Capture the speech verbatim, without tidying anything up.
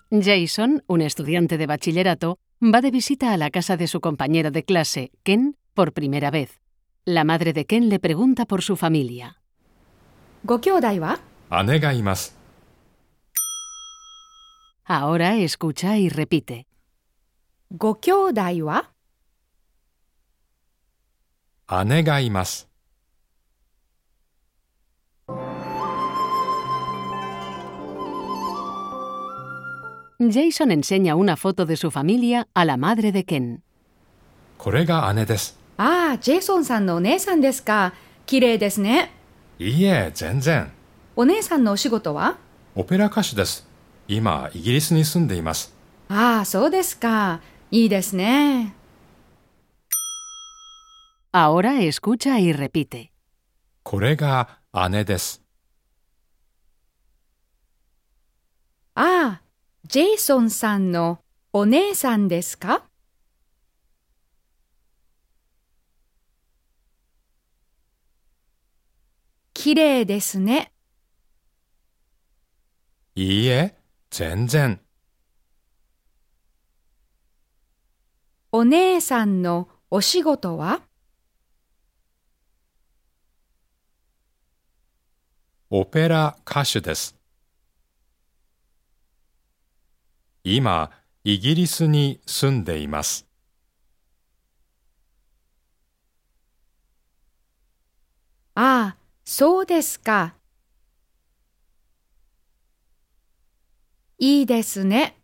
Jason, un estudiante de bachillerato, va de visita a la casa de su compañero de clase, Ken, por primera vez. La madre de Ken le pregunta por su familia. ご兄弟は？ 姉がいます。 Ahora escucha y repite. ご兄弟は？ 姉がいます。 Jason enseña una foto de su familia a la madre de Ken. これが姉です。 ああ、ジェイソンさんのお姉さんですか。綺麗ですね。 いいえ、全然。 お姉さんのお仕事は？ オペラ歌手です。今、イギリスに住んでいます。 ああ、そうですか。いいですね。 Ahora escucha y repite. これが姉です。 ああ、ジェイソンさんのお姉さんですか？綺麗ですね。 いいえ、全然。 お姉さんのお仕事は？ オペラ歌手です。今、イギリスに住んでいます。 ああ、そうですか。いいですね。